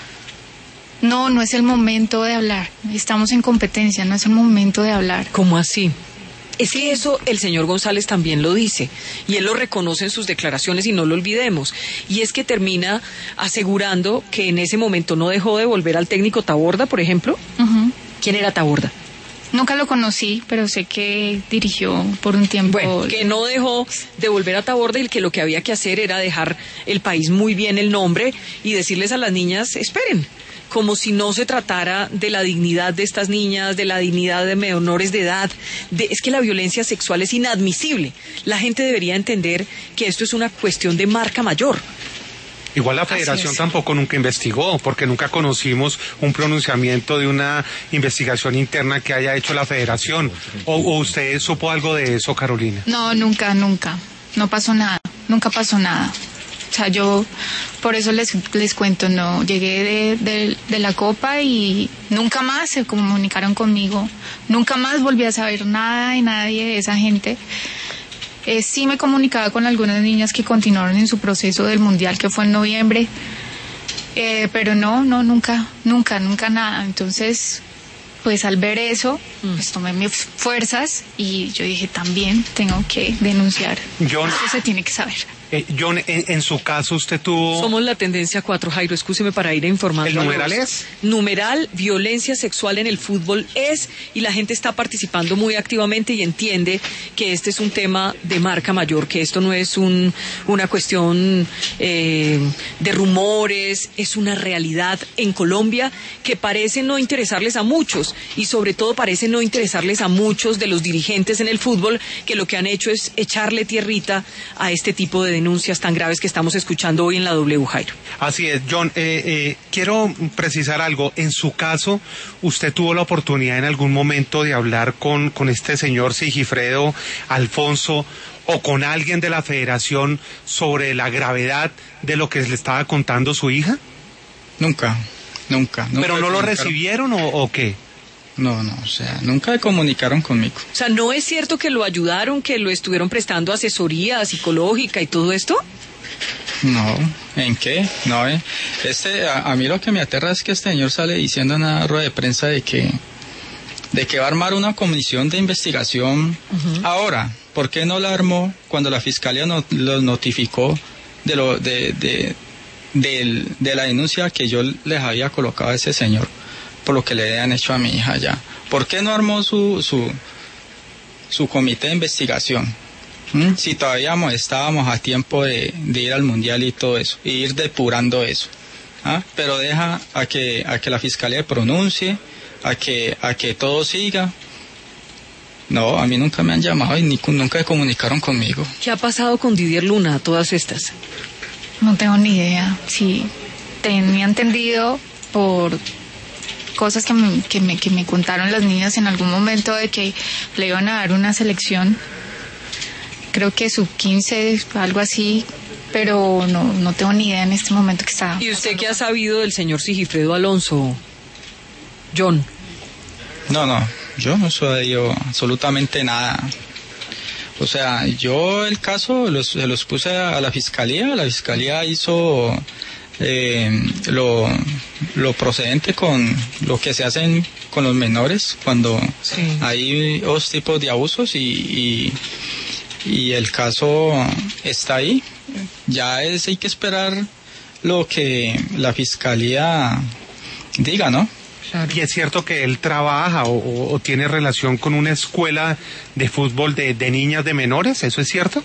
[SPEAKER 2] No es el momento de hablar. Estamos en competencia, no es el momento de hablar.
[SPEAKER 1] ¿Cómo así? Es que eso el señor González también lo dice, y él lo reconoce en sus declaraciones y no lo olvidemos. Y es que termina asegurando que en ese momento no dejó de volver al técnico Taborda, por ejemplo.
[SPEAKER 2] Uh-huh.
[SPEAKER 1] ¿Quién era Taborda?
[SPEAKER 2] Nunca lo conocí, pero sé que dirigió por un tiempo.
[SPEAKER 1] Bueno, que no dejó de volver a Taborda y que lo que había que hacer era dejar el país muy bien el nombre y decirles a las niñas, esperen, como si no se tratara de la dignidad de estas niñas, de la dignidad de menores de edad. Es que la violencia sexual es inadmisible. La gente debería entender que esto es una cuestión de marca mayor.
[SPEAKER 4] Igual la federación tampoco nunca investigó, porque nunca conocimos un pronunciamiento de una investigación interna que haya hecho la federación. ¿O usted supo algo de eso, Carolina?
[SPEAKER 2] No, nunca. No pasó nada. Nunca pasó nada. O sea, yo por eso les cuento, no llegué de la Copa y nunca más se comunicaron conmigo. Nunca más volví a saber nada de nadie de esa gente. Sí me comunicaba con algunas niñas que continuaron en su proceso del Mundial, que fue en noviembre, pero nunca nada. Entonces, pues al ver eso, pues tomé mis fuerzas y yo dije, también tengo que denunciar.
[SPEAKER 4] John,
[SPEAKER 2] eso se tiene que saber.
[SPEAKER 4] John, en su caso usted tuvo...
[SPEAKER 1] Somos la tendencia 4, Jairo, escúcheme para ir informando.
[SPEAKER 4] ¿El numeral es?
[SPEAKER 1] Numeral, violencia sexual en el fútbol es, y la gente está participando muy activamente y entiende que este es un tema de marca mayor, que esto no es una cuestión de rumores, es una realidad en Colombia que parece no interesarles a muchos, y sobre todo parece no interesarles a muchos de los dirigentes en el fútbol, que lo que han hecho es echarle tierrita a este tipo de denuncias tan graves que estamos escuchando hoy en la W, Jairo.
[SPEAKER 4] Así es, John, quiero precisar algo. En su caso, ¿usted tuvo la oportunidad en algún momento de hablar con este señor Sigifredo Alfonso o con alguien de la federación sobre la gravedad de lo que le estaba contando su hija?
[SPEAKER 3] Nunca.
[SPEAKER 4] ¿Pero no lo recibieron o qué?
[SPEAKER 3] No, o sea, nunca se comunicaron conmigo.
[SPEAKER 1] O sea, ¿no es cierto que lo ayudaron, que lo estuvieron prestando asesoría psicológica y todo esto?
[SPEAKER 3] No, ¿en qué? No, a mí lo que me aterra es que este señor sale diciendo en una rueda de prensa de que va a armar una comisión de investigación. Uh-huh. Ahora, ¿por qué no la armó cuando la fiscalía los notificó de la denuncia que yo les había colocado a ese señor por lo que le habían hecho a mi hija ya? ¿Por qué no armó su comité de investigación? Si todavía estábamos a tiempo de ir al Mundial y todo eso, y ir depurando eso. Pero deja a que la fiscalía pronuncie, a que todo siga. No, a mí nunca me han llamado y nunca se comunicaron conmigo.
[SPEAKER 1] ¿Qué ha pasado con Didier Luna, todas estas?
[SPEAKER 2] No tengo ni idea. Sí, tenía entendido por cosas que me contaron las niñas en algún momento de que le iban a dar una selección, creo que sub-15, algo así, pero no tengo ni idea en este momento que está.
[SPEAKER 1] ¿Y usted qué ha sabido del señor Sigifredo Alonso, John?
[SPEAKER 3] No, yo no soy absolutamente nada. O sea, yo el caso se los puse a la fiscalía hizo lo procedente con lo que se hacen con los menores cuando hay dos tipos de abusos y el caso está ahí. Ya hay que esperar lo que la fiscalía diga, ¿no?
[SPEAKER 4] ¿Y es cierto que él trabaja o tiene relación con una escuela de fútbol de niñas de menores? ¿Eso es cierto?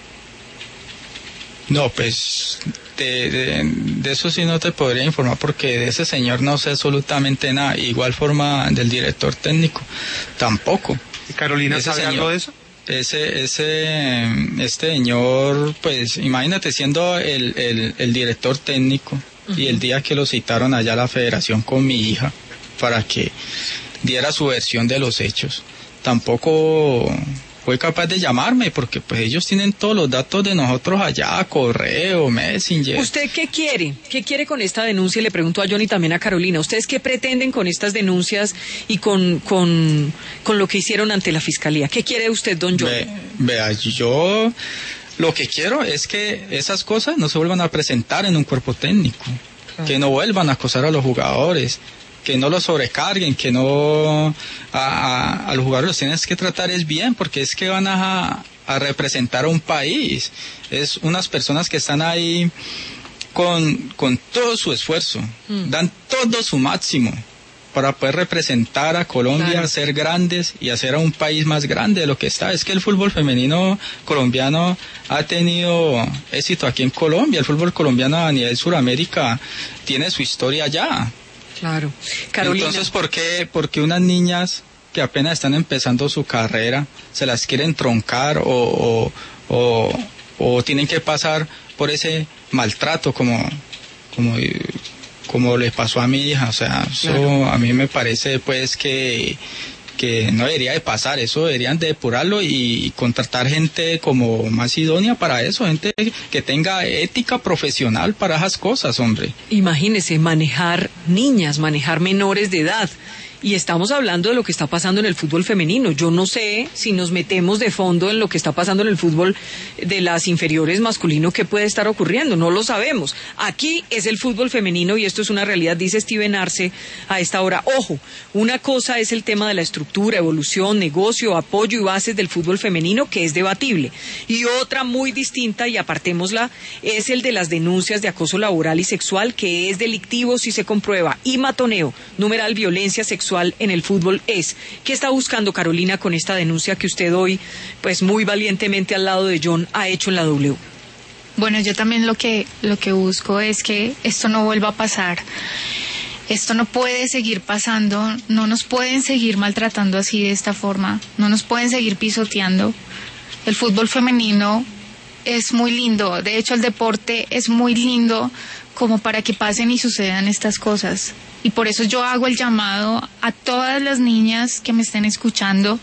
[SPEAKER 3] No, pues de eso sí no te podría informar porque de ese señor no sé absolutamente nada. Igual forma del director técnico, tampoco.
[SPEAKER 4] ¿Carolina sabe algo de eso?
[SPEAKER 3] Este señor, pues imagínate siendo el director técnico. Uh-huh. Y el día que lo citaron allá a la federación con mi hija para que diera su versión de los hechos, tampoco fue capaz de llamarme, porque pues ellos tienen todos los datos de nosotros allá, correo, Messenger.
[SPEAKER 1] ¿Usted qué quiere? ¿Qué quiere con esta denuncia? Le pregunto a John y también a Carolina. ¿Ustedes qué pretenden con estas denuncias y con lo que hicieron ante la Fiscalía? ¿Qué quiere usted, don John?
[SPEAKER 3] Vea, yo lo que quiero es que esas cosas no se vuelvan a presentar en un cuerpo técnico, que no vuelvan a acosar a los jugadores, que no los sobrecarguen, que no a los jugadores los tienes que tratar es bien, porque es que van a representar a un país, es unas personas que están ahí con todo su esfuerzo, dan todo su máximo para poder representar a Colombia, claro, ser grandes y hacer a un país más grande de lo que está. Es que el fútbol femenino colombiano ha tenido éxito aquí en Colombia, el fútbol colombiano a nivel Suramérica tiene su historia allá.
[SPEAKER 1] Claro. Carolina.
[SPEAKER 3] Entonces, ¿por qué unas niñas que apenas están empezando su carrera se las quieren troncar o tienen que pasar por ese maltrato como le pasó a mi hija? O sea, eso claro, a mí me parece pues que no debería de pasar, eso deberían de depurarlo y contratar gente como más idónea para eso, gente que tenga ética profesional para esas cosas, hombre.
[SPEAKER 1] Imagínese, manejar niñas, manejar menores de edad. Y estamos hablando de lo que está pasando en el fútbol femenino. Yo no sé si nos metemos de fondo en lo que está pasando en el fútbol de las inferiores masculino, qué puede estar ocurriendo. No lo sabemos. Aquí es el fútbol femenino y esto es una realidad, dice Steven Arce a esta hora. Ojo, una cosa es el tema de la estructura, evolución, negocio, apoyo y bases del fútbol femenino, que es debatible. Y otra muy distinta, y apartémosla, es el de las denuncias de acoso laboral y sexual, que es delictivo si se comprueba. Y matoneo, numeral violencia sexual en el fútbol es. ¿Qué está buscando Carolina con esta denuncia que usted hoy, pues muy valientemente al lado de John, ha hecho en la W?
[SPEAKER 2] Bueno, yo también lo que busco es que esto no vuelva a pasar. Esto no puede seguir pasando, no nos pueden seguir maltratando así de esta forma, no nos pueden seguir pisoteando. El fútbol femenino es muy lindo, de hecho el deporte es muy lindo como para que pasen y sucedan estas cosas. Y por eso yo hago el llamado a todas las niñas que me estén escuchando,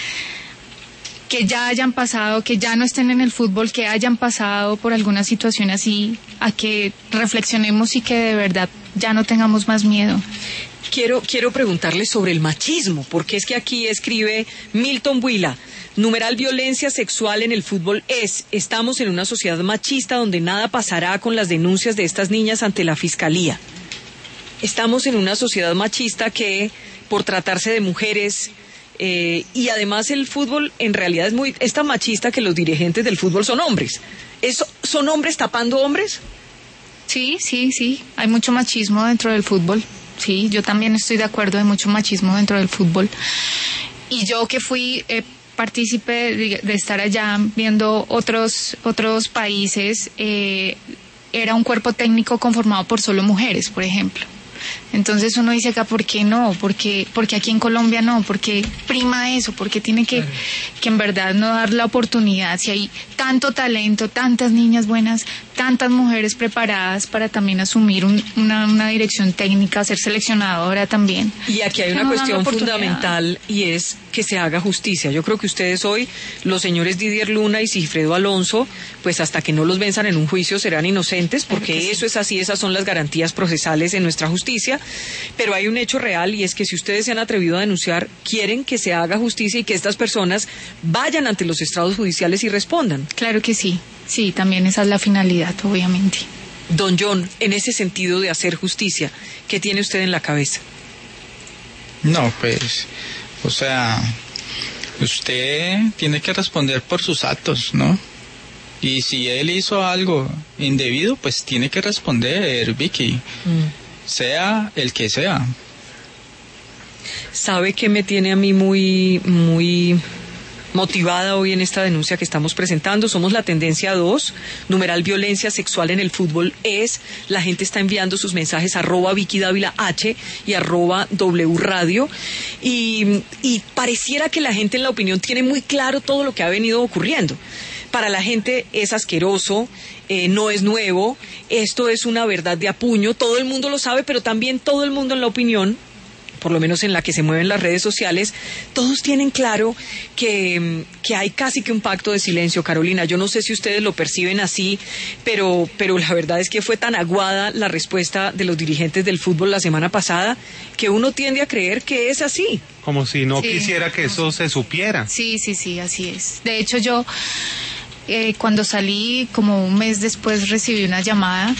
[SPEAKER 2] que ya hayan pasado, que ya no estén en el fútbol, que hayan pasado por alguna situación así, a que reflexionemos y que de verdad ya no tengamos más miedo.
[SPEAKER 1] Quiero preguntarle sobre el machismo, porque es que aquí escribe Milton Buila, numeral violencia sexual en el fútbol es, estamos en una sociedad machista donde nada pasará con las denuncias de estas niñas ante la Fiscalía. Estamos en una sociedad machista que, por tratarse de mujeres, y además el fútbol en realidad es tan machista que los dirigentes del fútbol son hombres. ¿Son hombres tapando hombres?
[SPEAKER 2] Sí, hay mucho machismo dentro del fútbol. Sí, yo también estoy de acuerdo, hay mucho machismo dentro del fútbol. Y yo que fui partícipe de estar allá viendo otros países, era un cuerpo técnico conformado por solo mujeres, por ejemplo. Entonces uno dice acá, ¿por qué no? Porque aquí en Colombia no, porque prima eso, porque tiene que en verdad no dar la oportunidad, si hay tanto talento, tantas niñas buenas, tantas mujeres preparadas para también asumir una dirección técnica, ser seleccionadora también.
[SPEAKER 1] Y aquí hay una cuestión fundamental y es que se haga justicia. Yo creo que ustedes hoy, los señores Didier Luna y Sigifredo Alonso, pues hasta que no los venzan en un juicio serán inocentes, porque eso es así, esas son las garantías procesales en nuestra justicia, pero hay un hecho real y es que si ustedes se han atrevido a denunciar, quieren que se haga justicia y que estas personas vayan ante los estrados judiciales y respondan.
[SPEAKER 2] Claro que sí, también esa es la finalidad, obviamente.
[SPEAKER 1] Don John, en ese sentido de hacer justicia, ¿qué tiene usted en la cabeza?
[SPEAKER 3] No, pues, o sea, usted tiene que responder por sus actos, ¿no? Y si él hizo algo indebido, pues tiene que responder, Vicky, sea el que sea.
[SPEAKER 1] ¿Sabe qué me tiene a mí muy motivada hoy en esta denuncia que estamos presentando? Somos la tendencia 2, numeral violencia sexual en el fútbol es, la gente está enviando sus mensajes @VickyDávila_H y @W Radio y pareciera que la gente en la opinión tiene muy claro todo lo que ha venido ocurriendo. Para la gente es asqueroso, no es nuevo, esto es una verdad de a puño, todo el mundo lo sabe, pero también todo el mundo en la opinión por lo menos en la que se mueven las redes sociales, todos tienen claro que hay casi que un pacto de silencio, Carolina. Yo no sé si ustedes lo perciben así, pero la verdad es que fue tan aguada la respuesta de los dirigentes del fútbol la semana pasada que uno tiende a creer que es así.
[SPEAKER 4] Como si no quisiera que eso se supiera.
[SPEAKER 2] Sí, así es. De hecho, yo cuando salí, como un mes después, recibí una llamada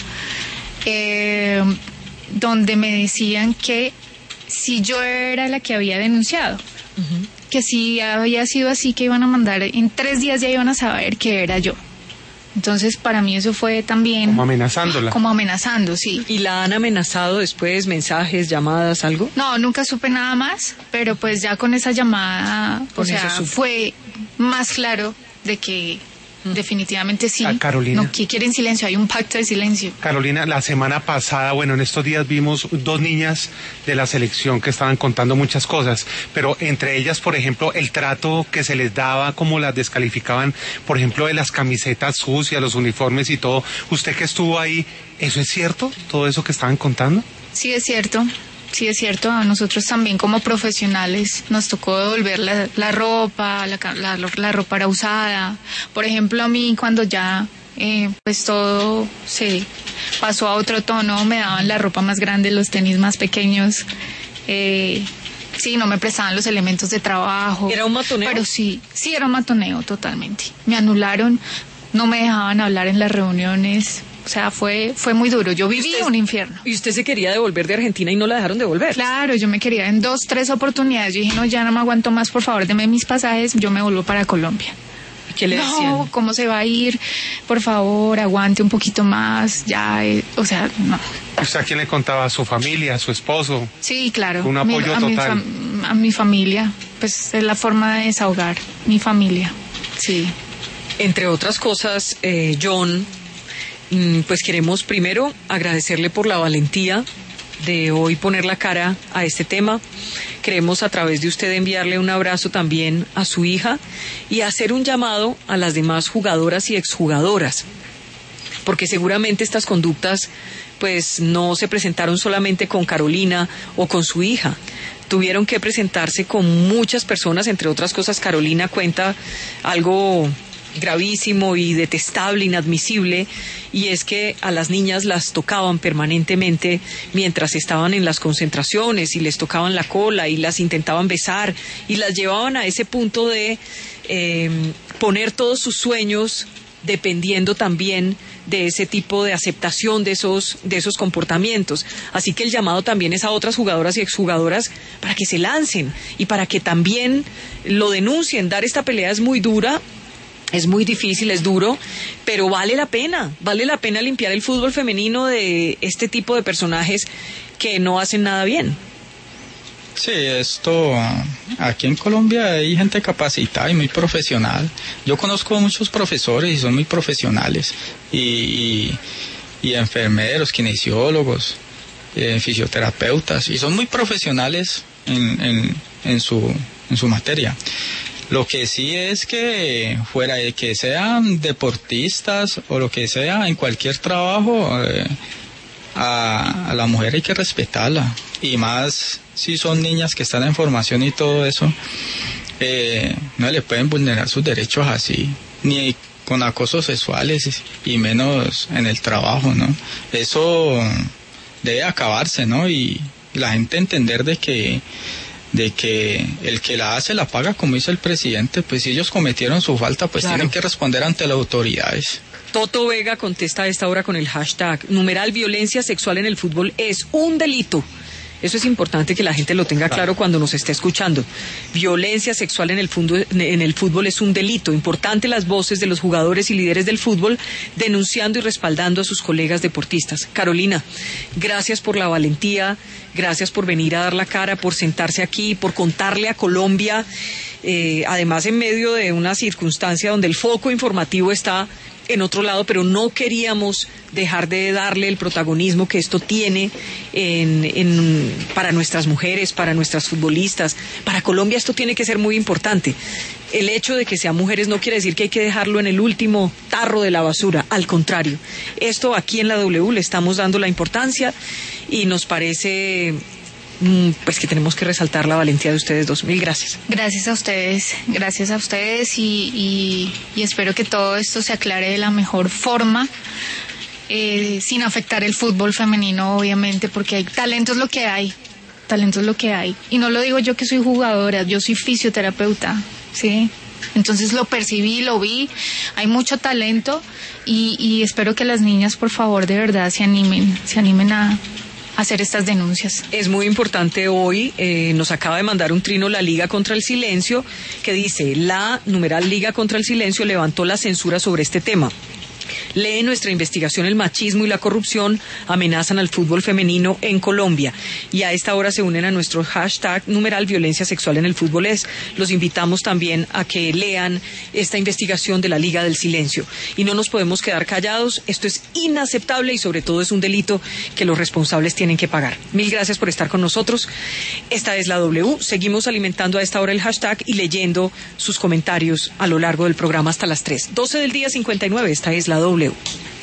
[SPEAKER 2] donde me decían que si yo era la que había denunciado, que si había sido así, que iban a mandar, en 3 días ya iban a saber que era yo. Entonces, para mí eso fue también...
[SPEAKER 4] Como amenazándola.
[SPEAKER 2] Como amenazando, sí.
[SPEAKER 1] ¿Y la han amenazado después, mensajes, llamadas, algo?
[SPEAKER 2] No, nunca supe nada más, pero pues ya con esa llamada, fue más claro de que definitivamente sí.
[SPEAKER 4] Carolina.
[SPEAKER 2] No, que quieren silencio, hay un pacto de silencio.
[SPEAKER 4] Carolina, la semana pasada, bueno, en estos días vimos 2 niñas de la selección que estaban contando muchas cosas, pero entre ellas, por ejemplo, el trato que se les daba, como las descalificaban, por ejemplo, de las camisetas sucias, los uniformes y todo. Usted que estuvo ahí, ¿eso es cierto? ¿Todo eso que estaban contando?
[SPEAKER 2] Sí, es cierto. Sí, es cierto, a nosotros también como profesionales nos tocó devolver la ropa, la ropa era usada. Por ejemplo, a mí cuando ya pues todo se pasó a otro tono, me daban la ropa más grande, los tenis más pequeños. Sí, no me prestaban los elementos de trabajo.
[SPEAKER 1] ¿Era un matoneo?
[SPEAKER 2] Pero sí, era un matoneo totalmente. Me anularon, no me dejaban hablar en las reuniones. O sea, fue muy duro. Yo viví un infierno.
[SPEAKER 1] ¿Y usted se quería devolver de Argentina y no la dejaron devolver?
[SPEAKER 2] Claro, yo me quería en 2, 3 oportunidades. Yo dije, no, ya no me aguanto más, por favor, deme mis pasajes, yo me vuelvo para Colombia.
[SPEAKER 1] ¿Qué le decían?
[SPEAKER 2] No, ¿cómo se va a ir? Por favor, aguante un poquito más, ya, o sea, no.
[SPEAKER 4] ¿Usted a quién le contaba? ¿A su familia, a su esposo?
[SPEAKER 2] Sí, claro.
[SPEAKER 4] Un apoyo total.
[SPEAKER 2] A mi familia, pues es la forma de desahogar, mi familia, sí.
[SPEAKER 1] Entre otras cosas, John... pues queremos primero agradecerle por la valentía de hoy poner la cara a este tema. Queremos a través de usted enviarle un abrazo también a su hija y hacer un llamado a las demás jugadoras y exjugadoras, porque seguramente estas conductas pues no se presentaron solamente con Carolina o con su hija, tuvieron que presentarse con muchas personas. Entre otras cosas, Carolina cuenta algo gravísimo y detestable, inadmisible, y es que a las niñas las tocaban permanentemente mientras estaban en las concentraciones y les tocaban la cola y las intentaban besar y las llevaban a ese punto de poner todos sus sueños dependiendo también de ese tipo de aceptación de esos comportamientos. Así que el llamado también es a otras jugadoras y exjugadoras para que se lancen y para que también lo denuncien. Dar esta pelea es muy dura. Es muy difícil, es duro, pero vale la pena limpiar el fútbol femenino de este tipo de personajes que no hacen nada bien.
[SPEAKER 3] Sí, esto, aquí en Colombia hay gente capacitada y muy profesional. Yo conozco muchos profesores y son muy profesionales, y enfermeros, kinesiólogos, fisioterapeutas, y son muy profesionales en su materia. Lo que sí es que fuera de que sean deportistas o lo que sea, en cualquier trabajo, a la mujer hay que respetarla, y más si son niñas que están en formación y todo eso, no le pueden vulnerar sus derechos así, ni con acosos sexuales, y menos en el trabajo, ¿no? Eso debe acabarse, ¿no? Y la gente entender de que el que la hace la paga, como dice el presidente. Pues si ellos cometieron su falta, pues claro, tienen que responder ante las autoridades.
[SPEAKER 1] Toto Vega contesta a esta hora con el hashtag #violencia sexual en el fútbol es un delito. Eso es importante que la gente lo tenga claro cuando nos esté escuchando. Violencia sexual en el fútbol es un delito. Importante las voces de los jugadores y líderes del fútbol denunciando y respaldando a sus colegas deportistas. Carolina, gracias por la valentía, gracias por venir a dar la cara, por sentarse aquí, por contarle a Colombia, además en medio de una circunstancia donde el foco informativo está en otro lado, pero no queríamos dejar de darle el protagonismo que esto tiene para nuestras mujeres, para nuestras futbolistas. Para Colombia esto tiene que ser muy importante. El hecho de que sean mujeres no quiere decir que hay que dejarlo en el último tarro de la basura, al contrario. Esto aquí en la W le estamos dando la importancia y nos parece pues que tenemos que resaltar la valentía de ustedes dos. Mil gracias.
[SPEAKER 2] Gracias a ustedes y espero que todo esto se aclare de la mejor forma, sin afectar el fútbol femenino, obviamente, porque talento es lo que hay, y no lo digo yo que soy jugadora, yo soy fisioterapeuta, ¿sí? Entonces lo percibí, lo vi, hay mucho talento y espero que las niñas, por favor, de verdad se animen a hacer estas denuncias.
[SPEAKER 1] Es muy importante hoy, nos acaba de mandar un trino la Liga contra el Silencio, que dice, la numeral Liga contra el Silencio levantó la censura sobre este tema. Lee nuestra investigación, el machismo y la corrupción amenazan al fútbol femenino en Colombia. Y a esta hora se unen a nuestro hashtag numeral violencia sexual en el fútbol es. Los invitamos también a que lean esta investigación de la Liga del Silencio. Y no nos podemos quedar callados, esto es inaceptable y sobre todo es un delito que los responsables tienen que pagar. Mil gracias por estar con nosotros. Esta es la W. Seguimos alimentando a esta hora el hashtag y leyendo sus comentarios a lo largo del programa hasta las 3. 12 del día 59, esta es la W.